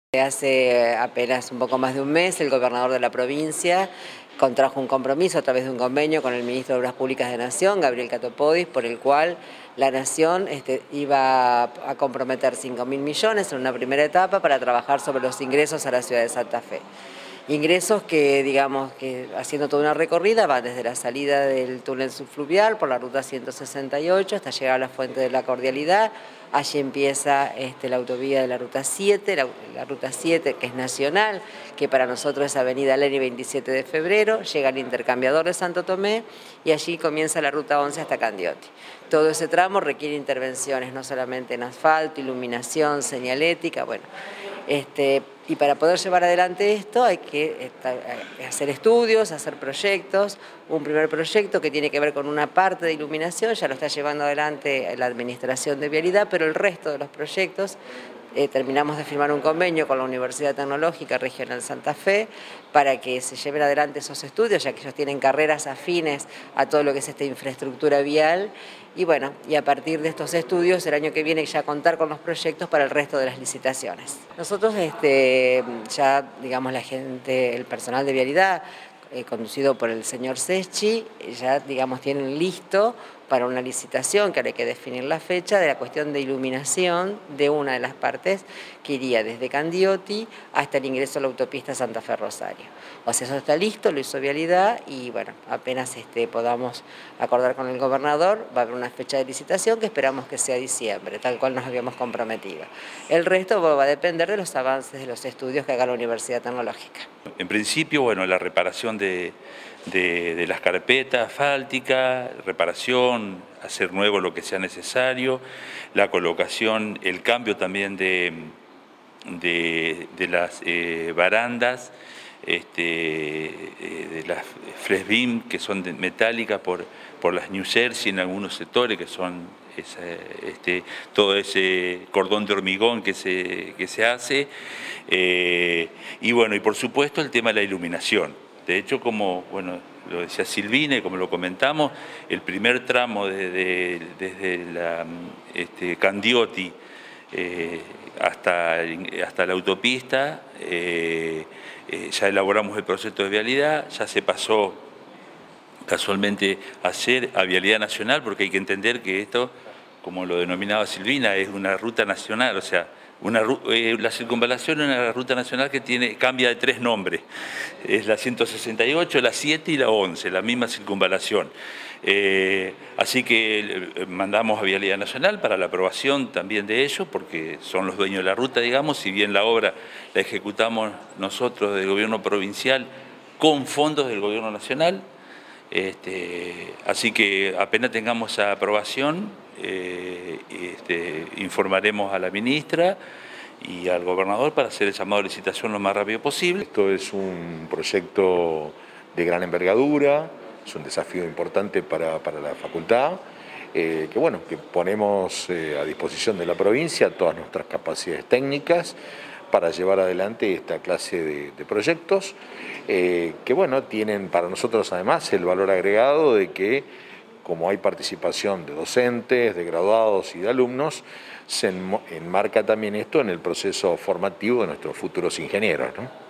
Hace apenas un poco más de un mes el gobernador de la provincia contrajo un compromiso a través de un convenio con el ministro de Obras Públicas de Nación, Gabriel Catopodis, por el cual la Nación iba a comprometer 5.000 millones en una primera etapa para trabajar sobre los ingresos a la ciudad de Santa Fe. Ingresos que, digamos, que haciendo toda una recorrida, va desde la salida del túnel subfluvial por la ruta 168 hasta llegar a la Fuente de la Cordialidad. Allí empieza la autovía de la ruta 7, la ruta 7 que es nacional, que para nosotros es Avenida Leni 27 de febrero, llega al intercambiador de Santo Tomé y allí comienza la ruta 11 hasta Candioti. Todo ese tramo requiere intervenciones, no solamente en asfalto, iluminación, señalética, bueno. Y para poder llevar adelante esto hay que hacer estudios, hacer proyectos. Un primer proyecto que tiene que ver con una parte de iluminación, ya lo está llevando adelante la Administración de Vialidad, pero el resto de los proyectos terminamos de firmar un convenio con la Universidad Tecnológica Regional Santa Fe para que se lleven adelante esos estudios, ya que ellos tienen carreras afines a todo lo que es esta infraestructura vial. Y bueno, y a partir de estos estudios, el año que viene ya contar con los proyectos para el resto de las licitaciones. Nosotros ya, digamos, la gente, el personal de Vialidad, conducido por el señor Seschi, ya, digamos, tienen listo para una licitación, que ahora hay que definir la fecha, de la cuestión de iluminación de una de las partes que iría desde Candioti hasta el ingreso a la autopista Santa Fe Rosario. O sea, eso está listo, lo hizo Vialidad y bueno, apenas podamos acordar con el gobernador, va a haber una fecha de licitación que esperamos que sea diciembre, tal cual nos habíamos comprometido. El resto va a depender de los avances de los estudios que haga la Universidad Tecnológica. En principio, bueno, la reparación de las carpetas asfálticas, reparación, hacer nuevo lo que sea necesario, la colocación, el cambio también de las barandas, de las flash beam que son metálicas por las New Jersey en algunos sectores que son todo ese cordón de hormigón que se hace, y bueno, y por supuesto el tema de la iluminación. De hecho, como bueno, lo decía Silvina y como lo comentamos, el primer tramo desde Candioti hasta la autopista, ya elaboramos el proyecto de vialidad, ya se pasó casualmente ayer a Vialidad Nacional, porque hay que entender que esto, como lo denominaba Silvina, es una ruta nacional, o sea, la circunvalación es una ruta nacional que cambia de 3 nombres, es la 168, la 7 y la 11, la misma circunvalación. Así que mandamos a Vialidad Nacional para la aprobación también de ellos, porque son los dueños de la ruta, digamos, si bien la obra la ejecutamos nosotros del gobierno provincial con fondos del gobierno nacional. Así que apenas tengamos esa aprobación, informaremos a la ministra y al gobernador para hacer el llamado de licitación lo más rápido posible. Esto es un proyecto de gran envergadura, es un desafío importante para la facultad, que ponemos a disposición de la provincia todas nuestras capacidades técnicas para llevar adelante esta clase de proyectos, que tienen para nosotros además el valor agregado de que, como hay participación de docentes, de graduados y de alumnos, se enmarca también esto en el proceso formativo de nuestros futuros ingenieros, ¿no?